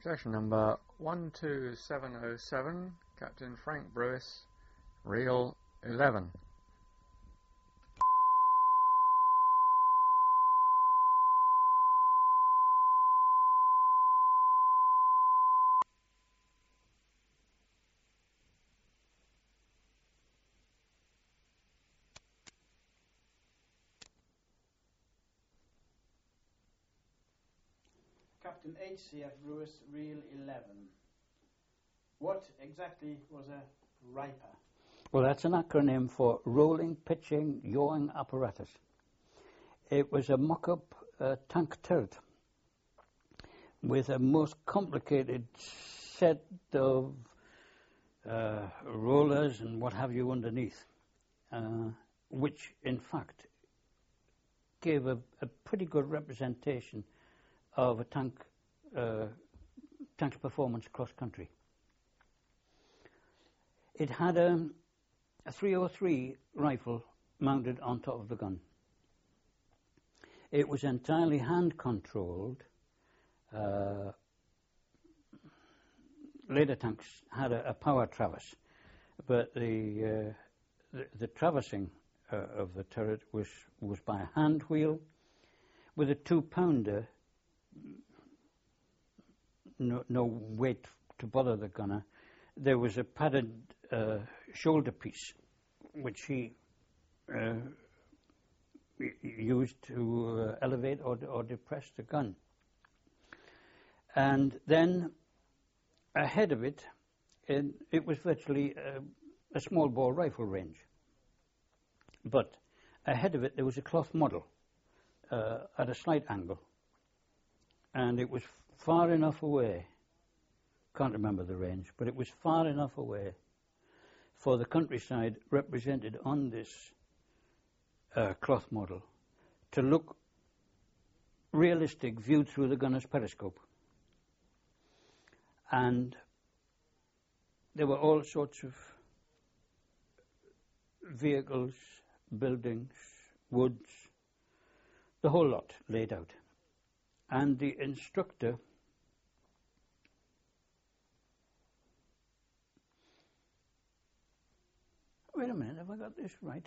Session number 12707, Captain Frank Brewis, Reel 11. Captain H.C.F. Brewis, Reel 11. What exactly was a riper? Well, that's an acronym for Rolling, Pitching, Yawing Apparatus. It was a mock-up tank turret with a most complicated set of rollers and what have you underneath, which in fact gave a pretty good representation of a tank's performance across country. It had a 303 rifle mounted on top of the gun. It was entirely hand-controlled. Later tanks had a power traverse, but the traversing of the turret was by a hand wheel with a 2-pounder. No weight to bother the gunner. There was a padded shoulder piece which he used to elevate or depress the gun. And then ahead of it, it was virtually a small bore rifle range. But ahead of it there was a cloth model at a slight angle. And it was far enough away, can't remember the range, but it was far enough away for the countryside represented on this cloth model to look realistic viewed through the gunner's periscope. And there were all sorts of vehicles, buildings, woods, the whole lot laid out. And the instructor wait a minute, have I got this right?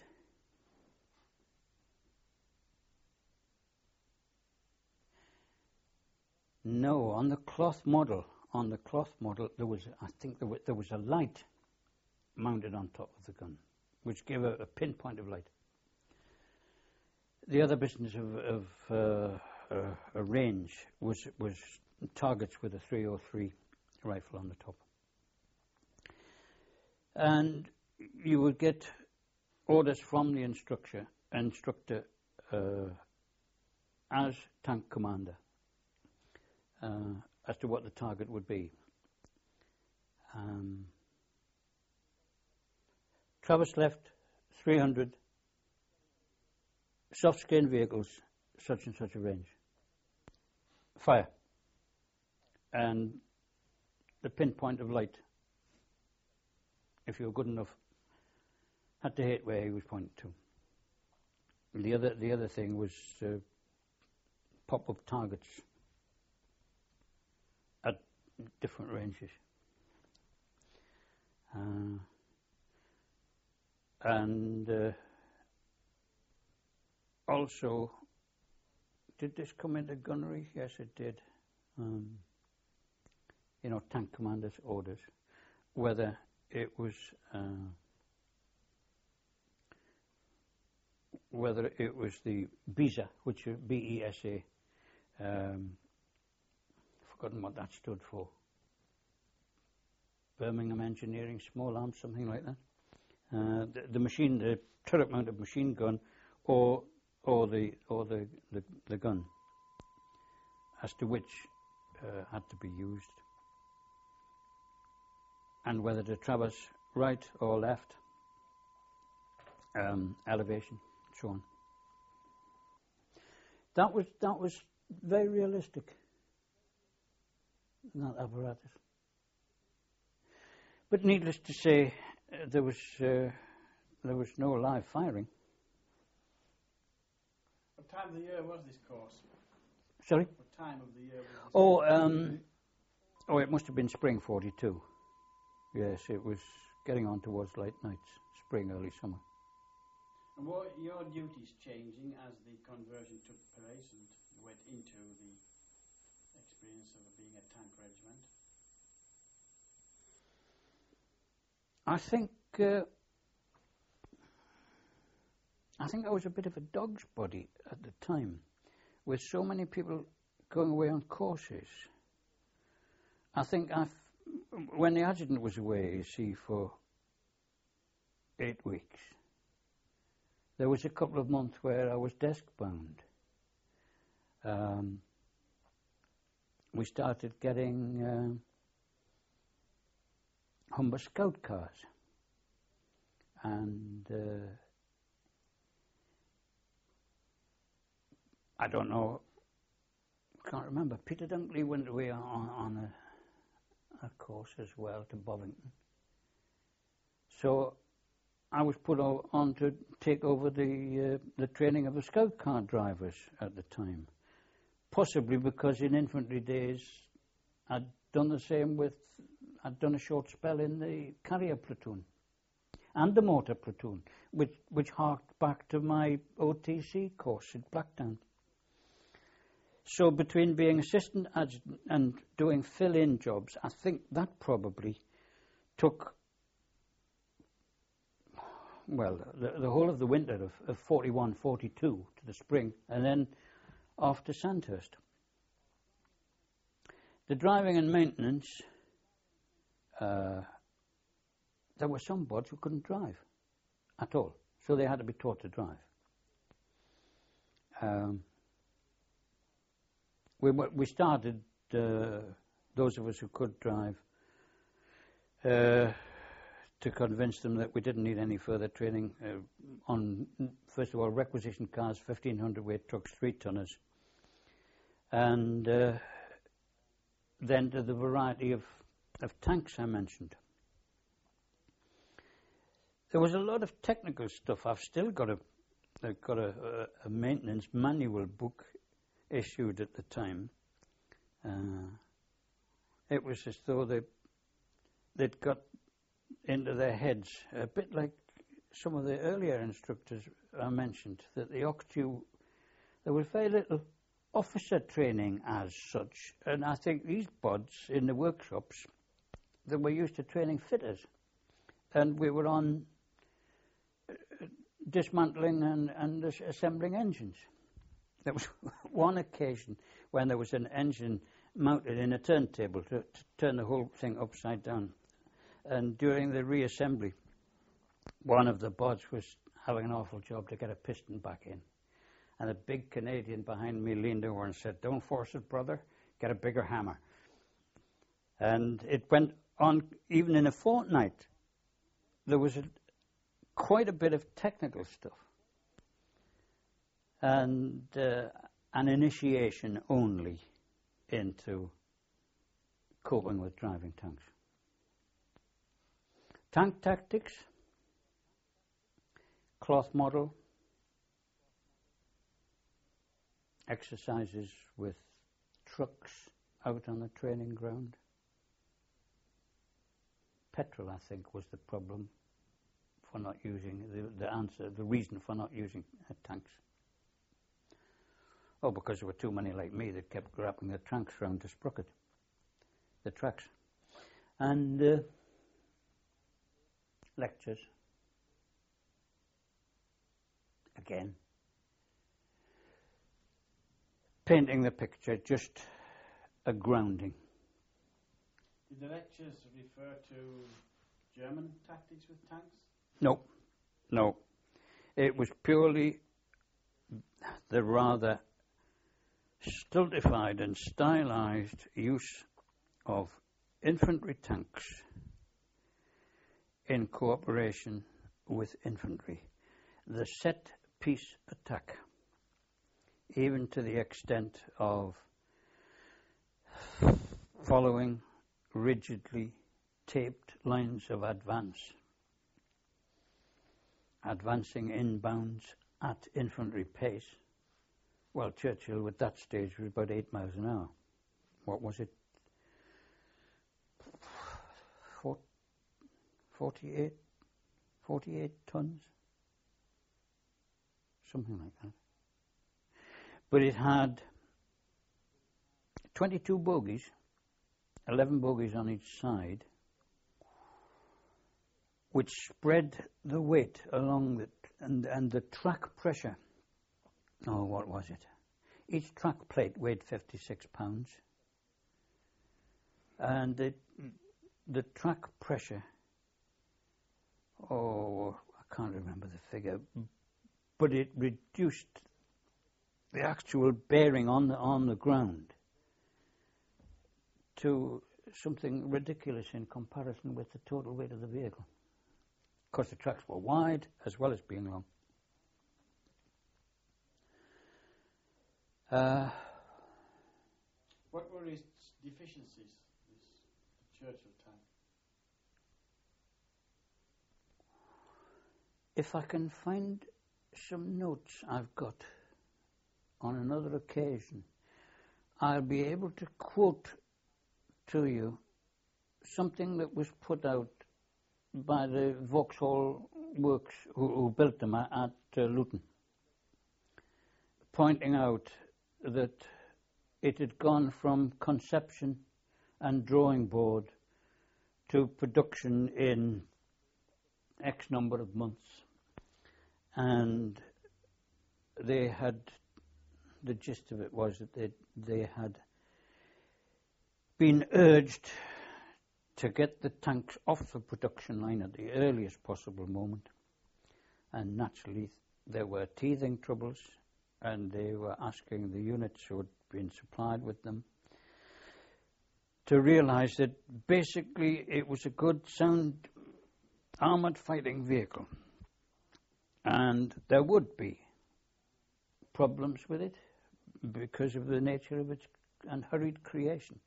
No, on the cloth model, there was, I think there was a light mounted on top of the gun, which gave a pinpoint of light. The other business of a range was targets with a 303 rifle on the top. And you would get orders from the instructor as tank commander as to what the target would be. Traverse left 300 soft-skin vehicles, such and such a range. Fire. And the pinpoint of light, if you were good enough, had to hit where he was pointing to. The other thing was pop-up targets at different ranges. And also, did this come into gunnery? Yes, it did. Tank commander's orders, whether it was the BESA, which is BESA, forgotten what that stood for. Birmingham Engineering Small Arms, something like that. The turret-mounted machine gun, or the gun, as to which had to be used, and whether to traverse right or left, elevation, so on. That was very realistic, that apparatus. But needless to say, there was no live firing. What time of the year was this course? Sorry? What time of the year was this? Oh, Oh, it must have been spring 42. Yes, it was getting on towards late nights, spring, early summer. And were your duties changing as the conversion took place and you went into the experience of being a tank regiment? I think I was a bit of a dog's body at the time, with so many people going away on courses. I think when the adjutant was away, you see, for 8 weeks, there was a couple of months where I was desk bound. We started getting Humber Scout cars, and I don't know, can't remember. Peter Dunkley went away on a course as well to Bovington. So I was put on to take over the training of the Scout car drivers at the time. Possibly because in infantry days I'd done the same I'd done a short spell in the carrier platoon and the motor platoon, which harked back to my OTC course at Blackdown. So between being assistant adjutant and doing fill-in jobs, I think that probably took, well, the whole of the winter of 41, 42 to the spring, and then off to Sandhurst. The driving and maintenance, there were some bods who couldn't drive at all, so they had to be taught to drive. We started, those of us who could drive, to convince them that we didn't need any further training on, first of all, requisition cars, 1,500 weight trucks, 3-tonners, and then to the variety of tanks I mentioned. There was a lot of technical stuff. I've still got a maintenance manual book issued at the time. It was as though they'd got into their heads, a bit like some of the earlier instructors I mentioned, that the OCTU, there was very little officer training as such, and I think these bods in the workshops, they were used to training fitters, and we were on dismantling and assembling engines. There was one occasion when there was an engine mounted in a turntable to turn the whole thing upside down. And during the reassembly, one of the bods was having an awful job to get a piston back in. And a big Canadian behind me leaned over and said, "Don't force it, brother, get a bigger hammer." And it went on even in a fortnight. There was quite a bit of technical stuff. And an initiation only into coping with driving tanks. Tank tactics, cloth model, exercises with trucks out on the training ground. Petrol, I think, was the problem for not using, the reason for not using tanks. Oh, because there were too many like me that kept wrapping the trunks round the sprocket, the tracks. And lectures. Again. Painting the picture, just a grounding. Did the lectures refer to German tactics with tanks? No, no. It was purely the rather stultified and stylized use of infantry tanks in cooperation with infantry. The set-piece attack, even to the extent of following rigidly taped lines of advance, advancing inbounds at infantry pace. Well, Churchill at that stage was about 8 miles an hour. What was it? 48 tons, something like that. But it had 22 bogies, 11 bogies on each side, which spread the weight along and the track pressure. Oh, what was it? Each track plate weighed 56 pounds. And the track pressure, oh, I can't remember the figure, but it reduced the actual bearing on the ground to something ridiculous in comparison with the total weight of the vehicle. Of course, the tracks were wide as well as being long. What were its deficiencies, this Churchill tank? If I can find some notes I've got on another occasion, I'll be able to quote to you something that was put out by the Vauxhall Works who built them at Luton, pointing out that it had gone from conception and drawing board to production in X number of months. And they had, the gist of it was that they had been urged to get the tanks off the production line at the earliest possible moment. And naturally there were teething troubles, and they were asking the units who had been supplied with them to realize that basically it was a good, sound, armoured fighting vehicle. And there would be problems with it because of the nature of its unhurried creation.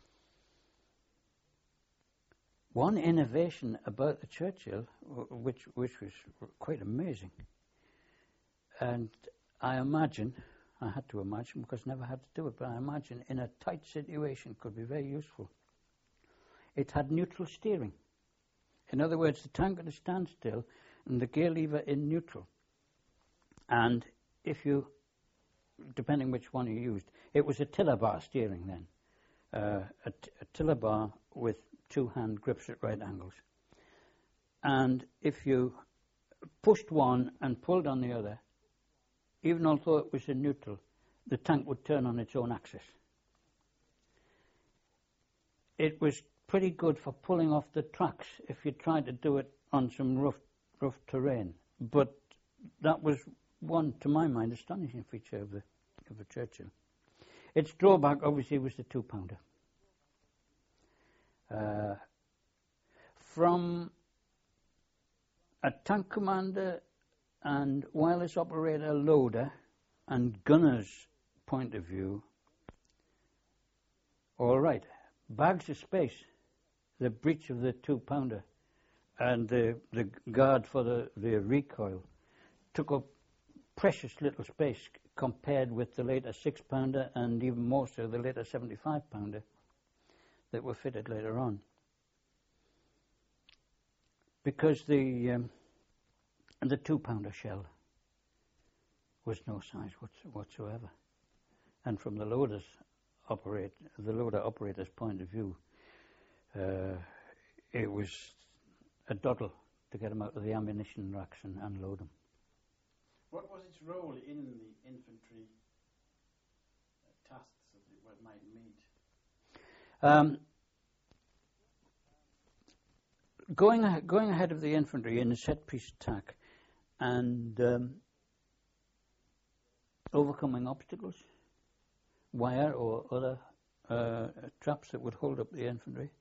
One innovation about the Churchill, which was quite amazing, and I imagine, I had to imagine because I never had to do it, but I imagine in a tight situation could be very useful. It had neutral steering. In other words, the tank at a standstill and the gear lever in neutral. And if you, depending which one you used, it was a tiller bar steering then. A tiller bar with two-hand grips at right angles. And if you pushed one and pulled on the other, even although it was in neutral, the tank would turn on its own axis. It was pretty good for pulling off the tracks if you tried to do it on some rough terrain. But that was one, to my mind, astonishing feature of the Churchill. Its drawback, obviously, was the two-pounder. From a tank commander and wireless operator loader and gunner's point of view, all right, bags of space, the breech of the two-pounder and the guard for the recoil took up precious little space compared with the later 6-pounder and even more so the later 75-pounder that were fitted later on. Because the 2-pounder shell was no size whatsoever. And from the loader operator's point of view, it was a doddle to get them out of the ammunition racks and unload them. What was its role in the infantry tasks that it might meet? Going ahead of the infantry in a set-piece attack and overcoming obstacles, wire or other traps that would hold up the infantry.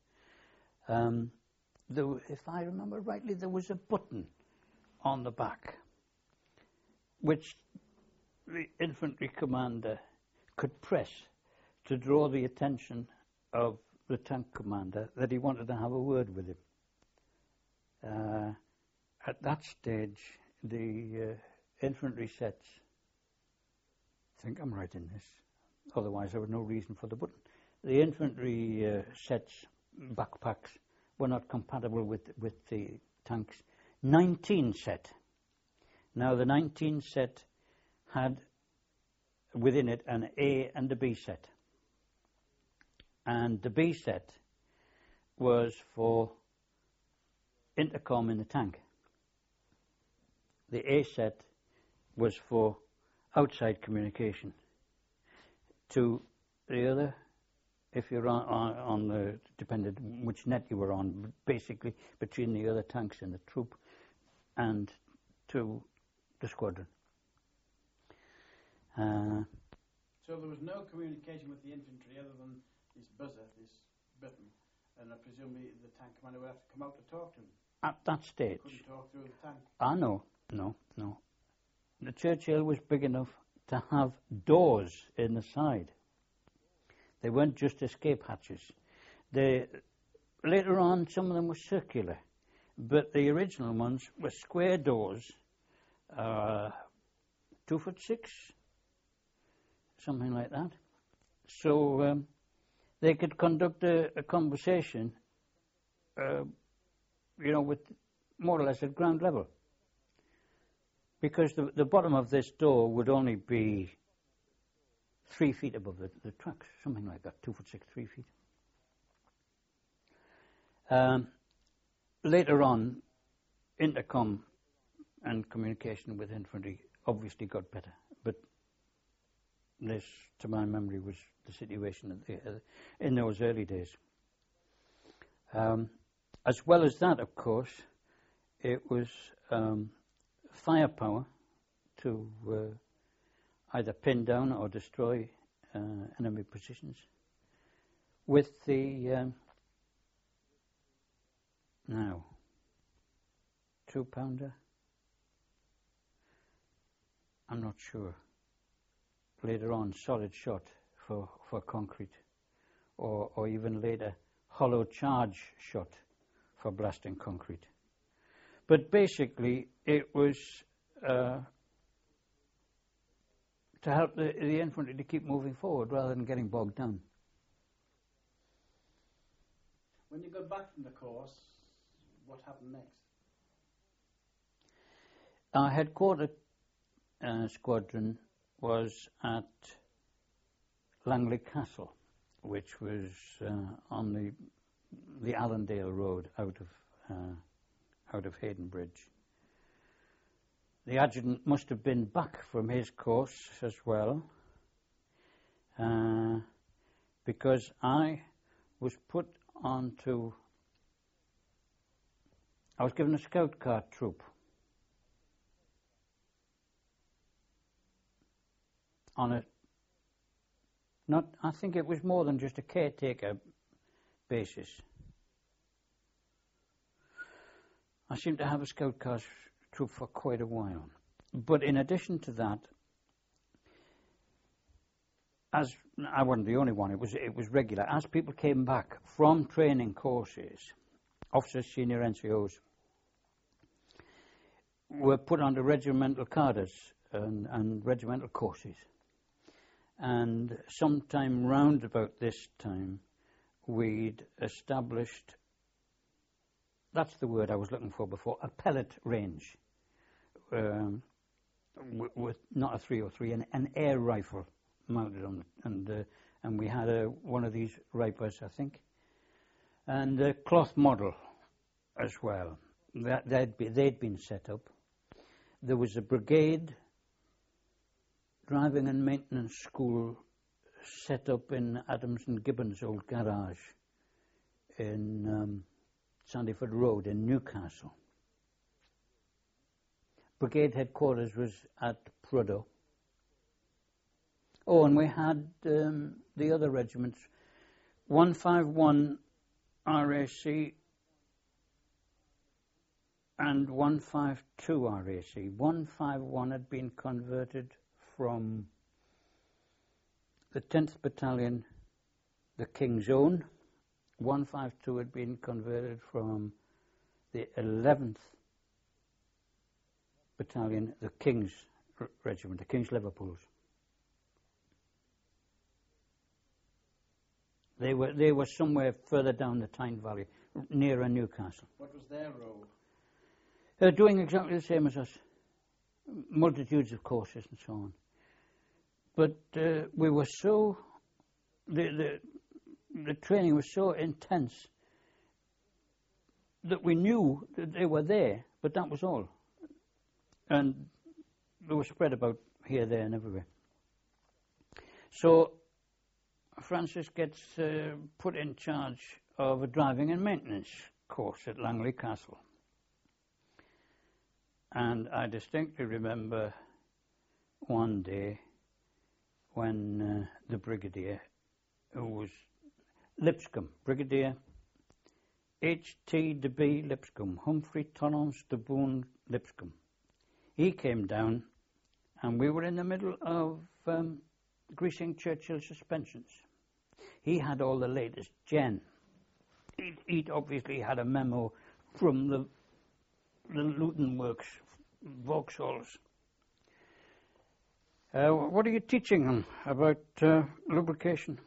If I remember rightly, there was a button on the back which the infantry commander could press to draw the attention of the tank commander that he wanted to have a word with him. At that stage, the infantry sets, I think I'm right in this, otherwise there was no reason for the button. The infantry sets, backpacks, were not compatible with the tanks. 19 set. Now the 19 set had within it an A and a B set. And the B set was for intercom in the tank. The A set was for outside communication to the other, if you're on the, depended which net you were on, basically between the other tanks and the troop and to the squadron. So there was no communication with the infantry other than this buzzer, this button, and I presume the tank commander would have to come out to talk to him. At that stage. Couldn't talk through the tank. No. The Churchill was big enough to have doors in the side. They weren't just escape hatches. Later on, some of them were circular, but the original ones were square doors, 2'6", something like that. So they could conduct a conversation, with more or less at ground level. Because the bottom of this door would only be 3 feet above the tracks, something like that, 2'6", 3 feet. Later on, intercom and communication with infantry obviously got better, but this, to my memory, was the situation in those early days. As well as that, of course, it was firepower to either pin down or destroy enemy positions. With the now 2-pounder, I'm not sure. Later on, solid shot for concrete, or even later, hollow charge shot for blasting concrete. But basically, it was to help the infantry to keep moving forward rather than getting bogged down. When you got back from the course, what happened next? Our headquarter squadron was at Langley Castle, which was on the Allendale Road out of Hayden Bridge. The adjutant must have been back from his course as well, because I was given a scout car troop on I think it was more than just a caretaker basis. I seemed to have a scout car troop for quite a while. But in addition to that, as I wasn't the only one, it was regular. As people came back from training courses, officers, senior NCOs, were put onto regimental cadres and regimental courses. And sometime round about this time, we'd established, that's the word I was looking for before, a pellet range with not a 303, an air rifle mounted on it, and we had one of these Ripers, I think, and a cloth model as well. They'd been set up. There was a brigade driving and maintenance school set up in Adams and Gibbons' old garage in Sandyford Road in Newcastle. Brigade headquarters was at Prudhoe. Oh, and we had the other regiments, 151 RAC and 152 RAC. 151 had been converted from the 10th Battalion, the King's Own. 152 had been converted from the 11th Battalion, the King's Regiment, the King's Liverpools. They were somewhere further down the Tyne Valley, nearer Newcastle. What was their role? Doing exactly the same as us. Multitudes of courses and so on. But we were so... The training was so intense that we knew that they were there, but that was all. And they were spread about here, there and everywhere. So Francis gets put in charge of a driving and maintenance course at Langley Castle. And I distinctly remember one day when the brigadier, who was Lipscomb, Brigadier H.T. de B. Lipscomb, Humphrey Torrance de Boone Lipscomb, he came down and we were in the middle of greasing Churchill suspensions. He had all the latest gen. He'd obviously had a memo from the Luton Works, Vauxhalls. What are you teaching them about lubrication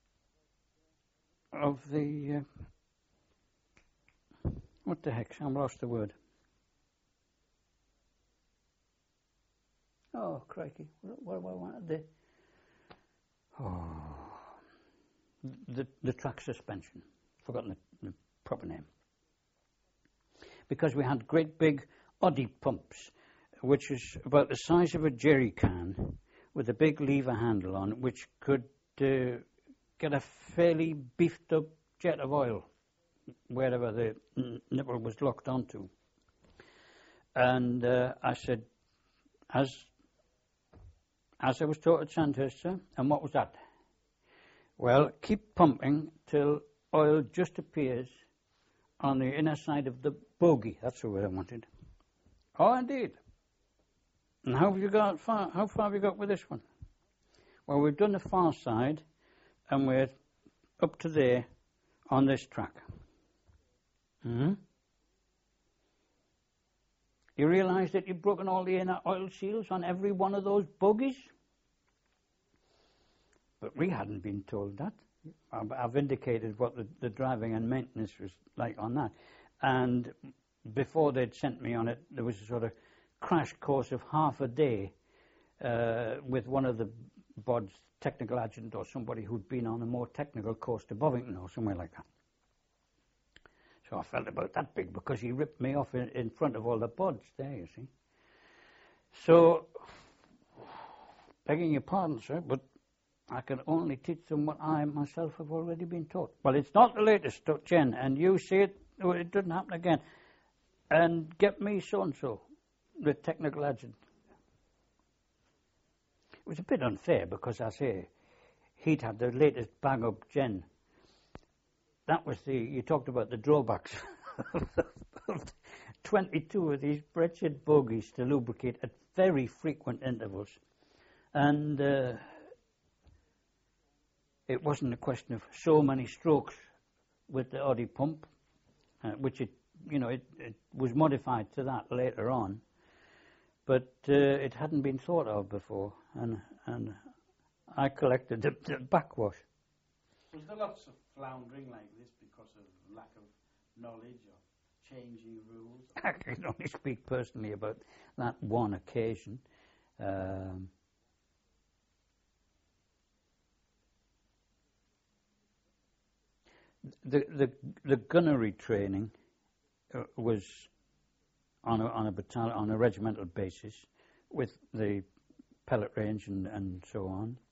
of the... what the heck? I've lost the word. Oh, crikey. What do I want? The track suspension. Forgotten the proper name. Because we had great big Oddy pumps, which is about the size of a jerry can, with a big lever handle on it, which could get a fairly beefed up jet of oil wherever the nipple was locked onto. And I said, as I was taught at Sandhurst, sir, and what was that? Well, keep pumping till oil just appears on the inner side of the bogie. That's the word I wanted. Oh, indeed. And how far have you got with this one? Well, we've done the far side, and we're up to there on this track. Mm-hmm. You realise that you've broken all the inner oil seals on every one of those bogies? But we hadn't been told that. I've indicated what the driving and maintenance was like on that. And before they'd sent me on it, there was a sort of crash course of half a day with one of the BOD's technical adjutant or somebody who'd been on a more technical course to Bovington or somewhere like that. So I felt about that big because he ripped me off in front of all the BODs there, you see. So, begging your pardon, sir, but I can only teach them what I myself have already been taught. Well, it's not the latest, Jen, and you say it doesn't happen again. And get me so-and-so, the technical adjutant. It was a bit unfair because, I say, he'd had the latest bang-up gen. That was you talked about the drawbacks of 22 of these wretched bogies to lubricate at very frequent intervals. And it wasn't a question of so many strokes with the Oddy pump, which it was modified to that later on, but it hadn't been thought of before, and I collected the backwash. Was there lots of floundering like this because of lack of knowledge or changing rules? I can only speak personally about that one occasion. The gunnery training was on a regimental basis with the pellet range and so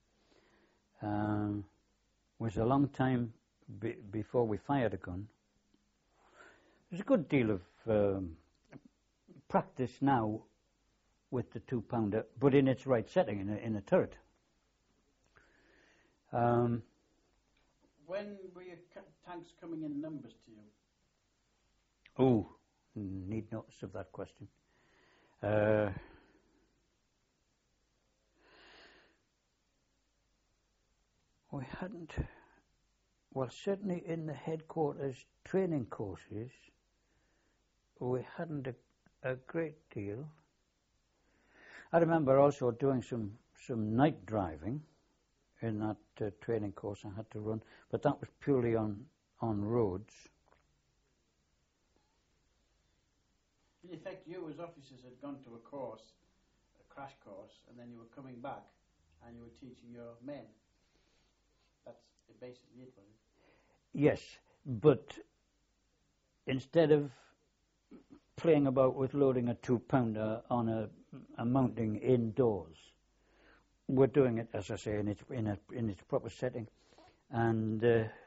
on. Was a long time before we fired a gun. There's a good deal of practice now with the 2-pounder, but in its right setting, in a turret. When were your tanks coming in numbers to you? Oh, need notice of that question. We hadn't, well, certainly in the headquarters training courses, we hadn't a great deal. I remember also doing some night driving in that training course I had to run, but that was purely on roads. In effect, you as officers had gone to a course, a crash course, and then you were coming back and you were teaching your men. That's basically it, was it? Yes, but instead of playing about with loading a 2-pounder on a mounting indoors, we're doing it, as I say, in its proper setting, and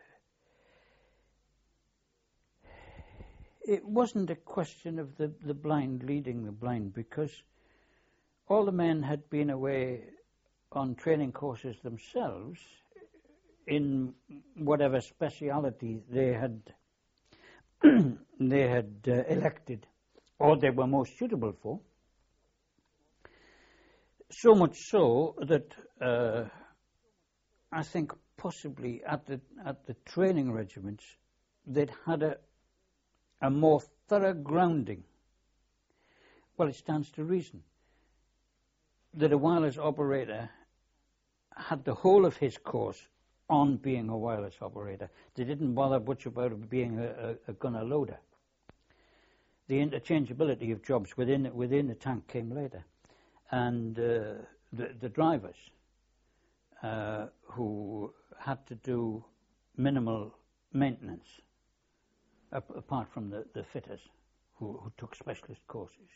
it wasn't a question of the blind leading the blind, because all the men had been away on training courses themselves in whatever speciality they had elected or they were most suitable for. So much so that I think possibly at the training regiments they'd had a more thorough grounding. Well, it stands to reason that a wireless operator had the whole of his course on being a wireless operator. They didn't bother much about being a gunner loader. The interchangeability of jobs within the tank came later. And the drivers who had to do minimal maintenance, apart from the fitters who took specialist courses.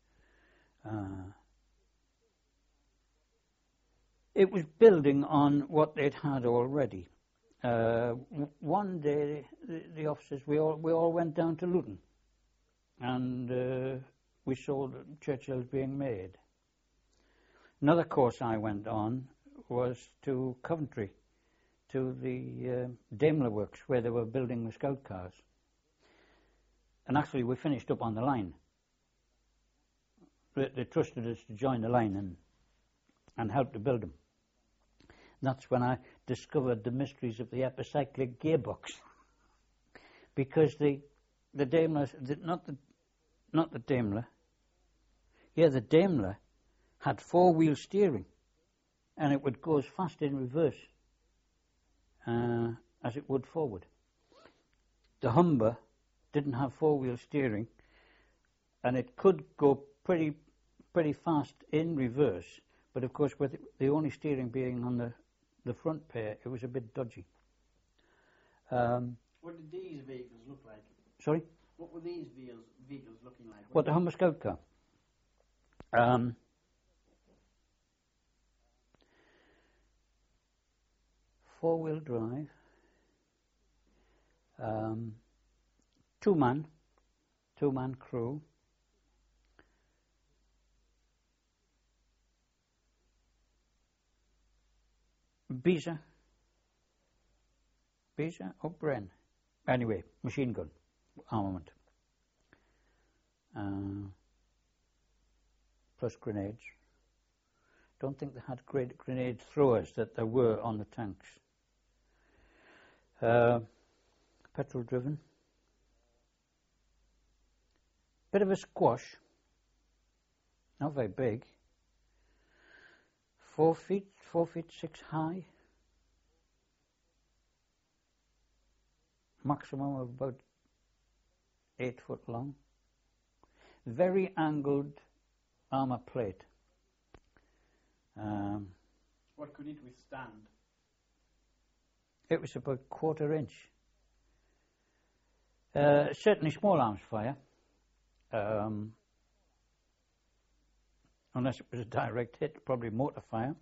It was building on what they'd had already. One day, the officers, we all went down to Luton, and we saw Churchills being made. Another course I went on was to Coventry, to the Daimler works, where they were building the scout cars. And actually, we finished up on the line. They trusted us to join the line and help to build them. That's when I discovered the mysteries of the epicyclic gearbox, because the Daimler, not the Daimler, the Daimler had 4-wheel steering, and it would go as fast in reverse as it would forward. The Humber didn't have 4-wheel steering, and it could go pretty fast in reverse, but of course with the only steering being on the front pair, it was a bit dodgy. What did these vehicles look like? Sorry? What were these vehicles looking like? What, the Humber Scout car? 4-wheel drive, 2-man crew, Beezer or Bren. Anyway, machine gun armament. Plus grenades. Don't think they had great grenade throwers that there were on the tanks. Petrol driven. Bit of a squash. Not very big. 4 feet 6 high. Maximum of about 8 foot long. Very angled armour plate. What could it withstand? It was about 1/4 inch. Certainly small arms fire. Unless it was a direct hit, probably mortar fire.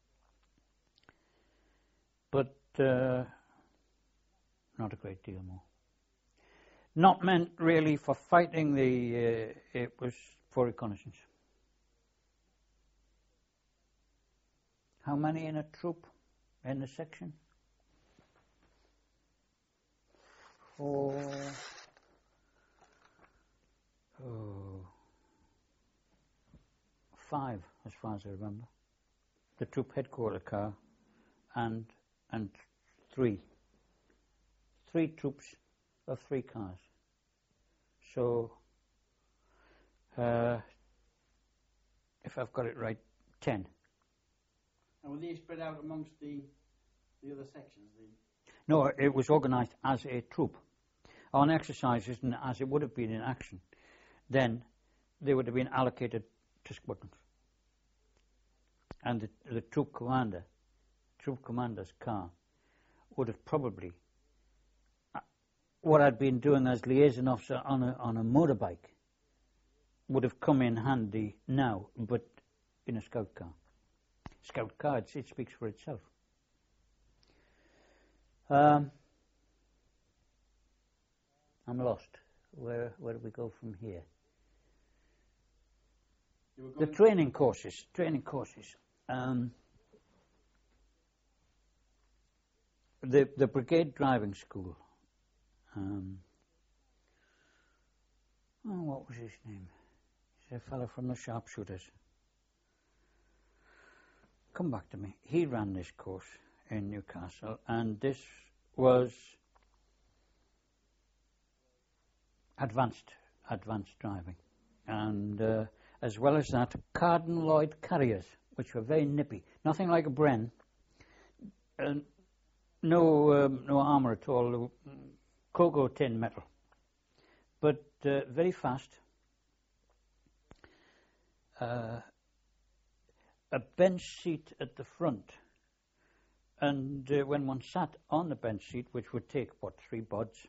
But not a great deal more. Not meant really for fighting, it was for reconnaissance. How many in a troop, in the section? 5, as far as I remember. The troop headquarter car and 3. 3 troops of 3 cars. So, if I've got it right, 10. And were these spread out amongst the other sections? No, it was organised as a troop. On exercises and as it would have been in action. Then they would have been allocated to squadrons. And the troop commander's car would have probably, what I'd been doing as liaison officer on a motorbike would have come in handy now, but in a scout car. Scout car, it speaks for itself. I'm lost. Where do we go from here? The training courses. The brigade driving school. What was his name? He's a fellow from the sharpshooters. Come back to me. He ran this course in Newcastle, and this was advanced driving. And as well as that, Carden Lloyd carriers, which were very nippy. Nothing like a Bren. No armour at all. Cocoa tin metal. But very fast. A bench seat at the front. And when one sat on the bench seat, which would take, 3 bods,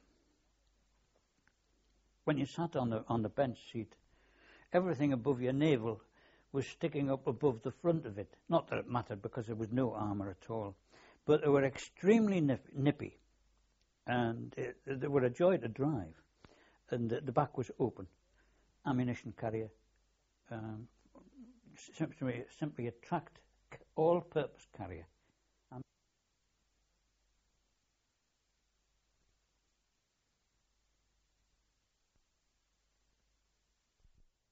when you sat on the bench seat, everything above your navel was sticking up above the front of it. Not that it mattered, because there was no armour at all. But they were extremely nippy, and they were a joy to drive. And the back was open. Ammunition carrier. Simply a tracked, all-purpose carrier.